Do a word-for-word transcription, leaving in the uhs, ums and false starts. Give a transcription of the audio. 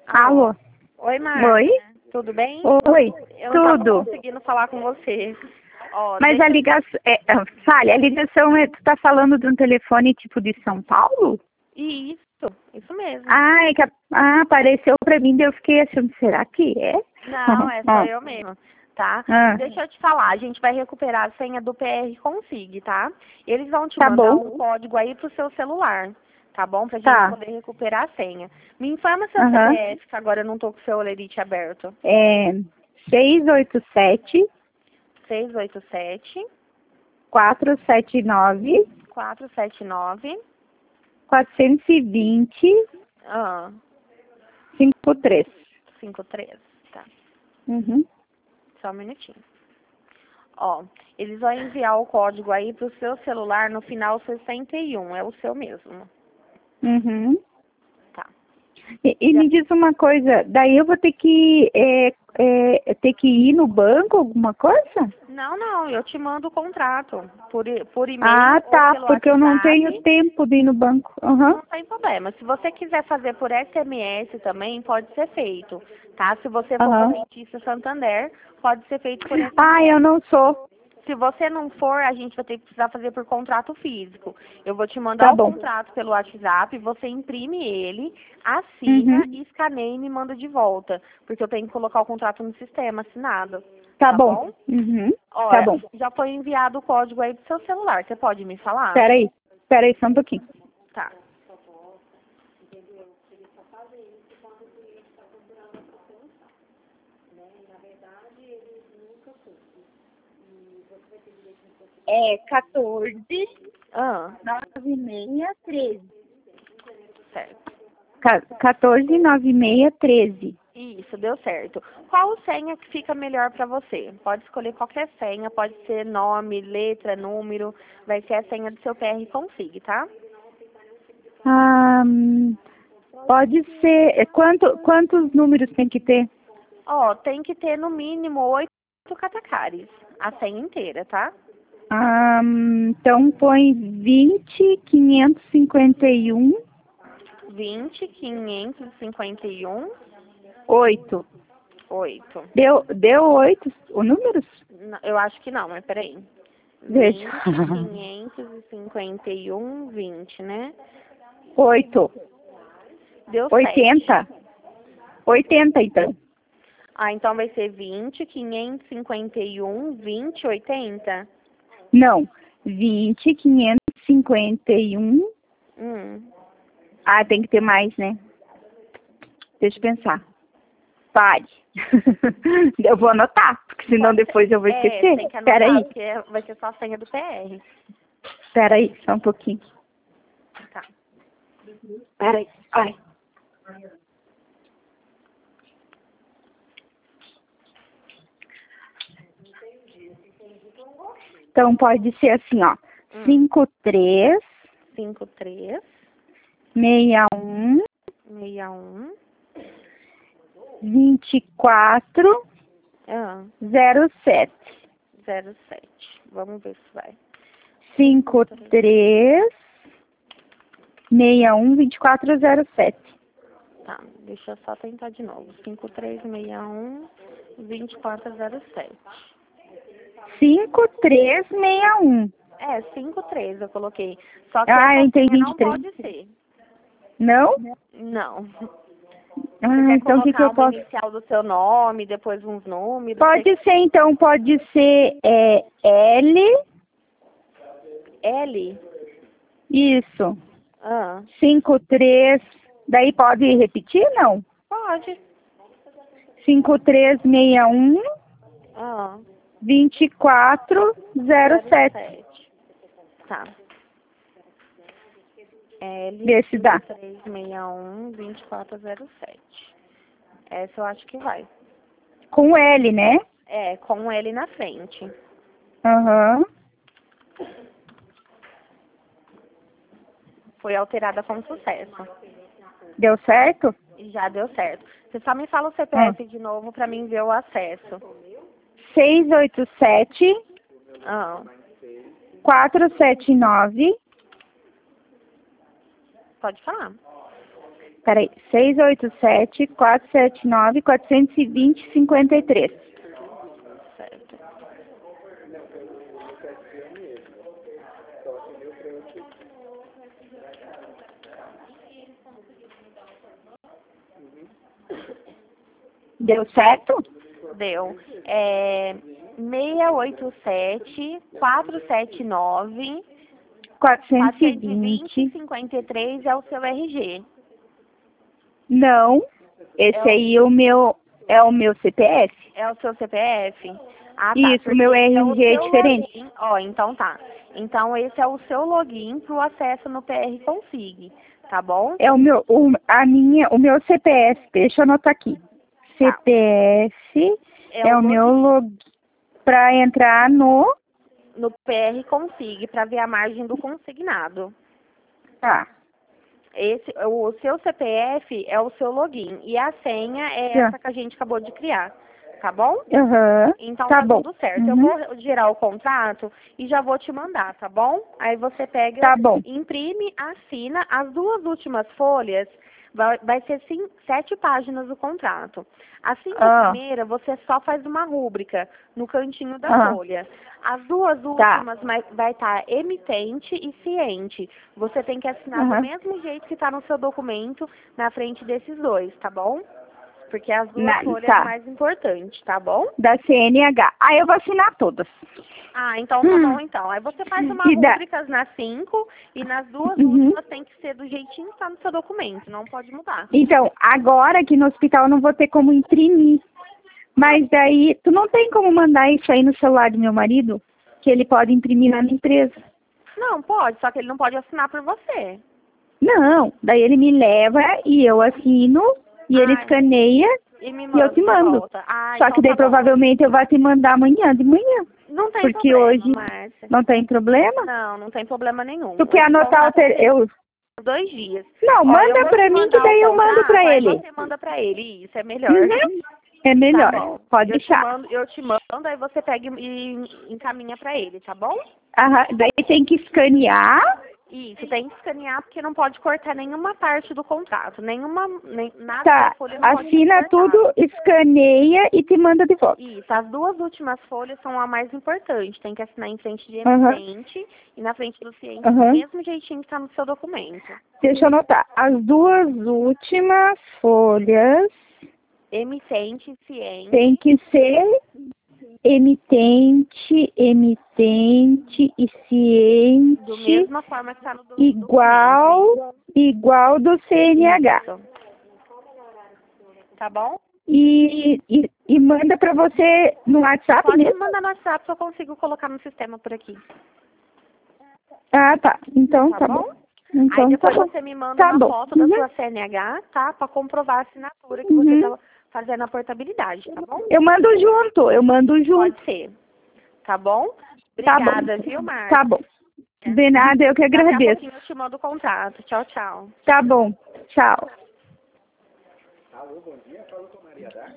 Alô? Oi, Marta. Oi? Tudo bem? Oi, Eu não tava tudo. conseguindo falar com você. Ó, Mas deixa a eu- ligação, é, ah, fale, a ligação é, tu tá falando de um telefone tipo de São Paulo? Isso, isso mesmo. Ah, é que a- ah, apareceu pra mim, daí eu fiquei achando, será que é? Não, é só Ah, eu mesmo, tá? ah, Deixa eu te falar, a gente vai recuperar a senha do P R Config, tá? Eles vão te tá mandar bom, um código aí pro seu celular, tá bom? Pra gente tá, poder recuperar a senha. Me informa seu aham, C P F, que agora eu não tô com o seu Olerite aberto. é seis oito sete, seis oito sete, quatro sete nove, quatro sete nove, quatro dois zero, ah, cinco três. cinco três, tá? Uhum, Só um minutinho. Ó, eles vão enviar o código aí pro seu celular no final sessenta e um, é o seu mesmo, uhum. tá? E, e Já- me diz uma coisa, daí eu vou ter que, é, é, ter que ir no banco, alguma coisa? Não, não, eu te mando o contrato por, e- por e-mail Ah, ou tá, pelo porque eu não tenho WhatsApp. tempo de ir no banco. Aham, Não tem problema. Se você quiser fazer por S M S também, pode ser feito, tá? Se você for aham. correntista Santander, pode ser feito por Ah, eu S M S. não sou. Se você não for, a gente vai ter que precisar fazer por contrato físico. Eu vou te mandar Tá o bom. contrato pelo WhatsApp, você imprime ele, assina Uhum. e escaneia e me manda de volta. Porque eu tenho que colocar o contrato no sistema assinado. Tá Tá bom. bom? Uhum. Tá Olha, bom. já foi enviado o código aí pro seu celular. Você pode me falar? Peraí, peraí só um pouquinho. Tá. É quatorze, Ah, nove seis, treze. certo. quatorze, nove seis, treze. Isso, deu certo. Qual senha que fica melhor para você? Pode escolher qualquer senha, pode ser nome, letra, número, vai ser a senha do seu P R Config, tá? Ah, hum, pode ser. é, Quanto, quantos números tem que ter? Ó, tem que ter no mínimo oito catacares, a senha inteira, tá? Ah, hum, então põe vinte, quinhentos e cinquenta e um, vinte, quinhentos e cinquenta e um, oito. oito. Deu, deu oito os números? N- Eu acho que não, mas peraí. Veja. vinte, quinhentos e cinquenta e um, vinte, né? Oito. Deu sete. Oitenta. Oitenta, então. Ah, então vai ser vinte, quinhentos e cinquenta e um, vinte, oitenta? Não. Vinte, quinhentos e cinquenta e um. Hum. Ah, tem que ter mais, né? Deixa eu pensar. Pare. Eu vou anotar, porque senão Pode ser- depois eu vou É, esquecer. tem que Espera anotar, aí. porque é- vai ser só a senha do P R. Espera aí, só um pouquinho. Tá. Espera aí. Ai. Então pode ser assim, ó. Hum. Cinco três cinco três, seis um seis um, vinte e quatro ah, zero sete. zero sete. Vamos ver se vai. Cinco três seis um vinte e quatro zero sete. Tá, deixa eu só tentar de novo. cinco três seis um, vinte e quatro zero sete. Cinco três seis um. É, cinco três eu coloquei. Só que Ah, eu essa entendi senha não vinte e três. pode ser. Não? Não. Você Ah, quer então o que que colocar eu uma posso? inicial do seu nome, depois uns números? Pode Você... ser, então, pode ser é, L, L? isso, Ah, cinco três, daí pode repetir, não? pode. Cinco três seis um Ah, vinte e quatro zero sete. Tá. L Vê se dá. três seis um, vinte e quatro zero sete. Essa eu acho que vai. Com L, né? É, com um L na frente. Aham. Foi alterada com sucesso. Deu certo? E já deu certo. Você só me fala o C P Ah. F de novo pra mim ver o acesso. seis oito sete, Ah, quatro sete nove, pode falar. Peraí, seis oito sete, quatro sete nove, quatro dois zero, cinco três. Certo. Deu certo? Deu. É seis oito sete, quatro sete nove, quatrocentos e quatrocentos e vinte, vinte. cinquenta e três é o seu R G. Não, esse É o- aí é o meu, é o meu C P F. É o seu C P F? Ah, tá. Isso, o Porque meu esse é o R G é seu diferente. login. Ó, então tá. Então esse é o seu login pro acesso no P R Consig, tá bom? É o meu, o, a minha, o meu C P F, deixa eu anotar aqui. Tá. C P F É é o o meu login login para entrar no... no P R Consig para ver a margem do consignado. Tá, Esse, o seu C P F é o seu login e a senha é tá. essa que a gente acabou de criar, tá bom? Aham, Então tá tá bom. tudo certo. Eu Uhum. vou gerar o contrato e já vou te mandar, tá bom? Aí você pega, Tá bom. imprime, assina as duas últimas folhas. Vai, vai ser sim, sete páginas o contrato. A cinco Ah. primeira você só faz uma rúbrica no cantinho da Ah. folha. As duas Tá. últimas vai vai estar emitente e ciente. Você tem que assinar do Aham. mesmo jeito que está no seu documento na frente desses dois, tá bom? Porque as duas Na, folhas tá. é mais importante, tá bom? Da C N H. Ah, eu vou assinar todas. Ah, então tá Hum. bom então. Aí você faz uma E da... rúbricas nas cinco e nas duas Uhum. últimas tem que ser do jeitinho que tá no seu documento, não pode mudar. Então, agora aqui no hospital eu não vou ter como imprimir. Mas daí, tu não tem como mandar isso aí no celular do meu marido? Que ele pode imprimir lá na empresa. Não, pode, só que ele não pode assinar por você. Não, daí ele me leva e eu assino e ele Ai, escaneia e me e eu manda te de mando. volta. Ah, Só então que daí tá bom. provavelmente eu vou te mandar amanhã de manhã. Não tem Porque problema, hoje Márcia. não tem problema. Não, não tem problema nenhum. Tu quer Esse anotar o contrato te... tem eu dois dias. Não, Ó, eu manda vou pra te mim que mandar o daí eu mando pra contrato, aí ele. você manda pra ele. Isso é melhor. Uhum. É Tá melhor. bom. Pode Eu te deixar. mando, eu te mando, aí você pega e encaminha pra ele, tá bom? Aham, daí tem que escanear. Isso, tem que escanear porque não pode cortar nenhuma parte do contrato, nenhuma, nem, nada Tá, da folha não pode ser assina cortado. tudo, escaneia e te manda de volta. Isso, as duas últimas folhas são a mais importante, tem que assinar em frente de Aham. emitente e na frente do ciente, Aham. do mesmo jeitinho que está no seu documento. Deixa eu anotar. As duas últimas folhas Emitente e ciente. tem que ser emitente, emitente e Da ciente mesma forma que está no do, igual, documento. igual do C N H. Isso. Tá bom? E, e, e manda pra você no WhatsApp Pode me mesmo? mandar no WhatsApp que eu consigo colocar no sistema por aqui. Ah, tá. Então Tá tá bom? bom. Então Aí depois tá bom. você me manda Tá uma bom. foto da Uhum. sua C N H, tá? Pra comprovar a assinatura que Uhum. você tá fazendo a portabilidade, tá bom? Eu mando junto, eu mando junto. Pode ser. Tá bom? Tá bom. Obrigada, viu, Marcia? Tá bom. De nada, eu que Daqui a agradeço. pouquinho eu te mando o contrato. Tchau, tchau. Tá bom. Tchau.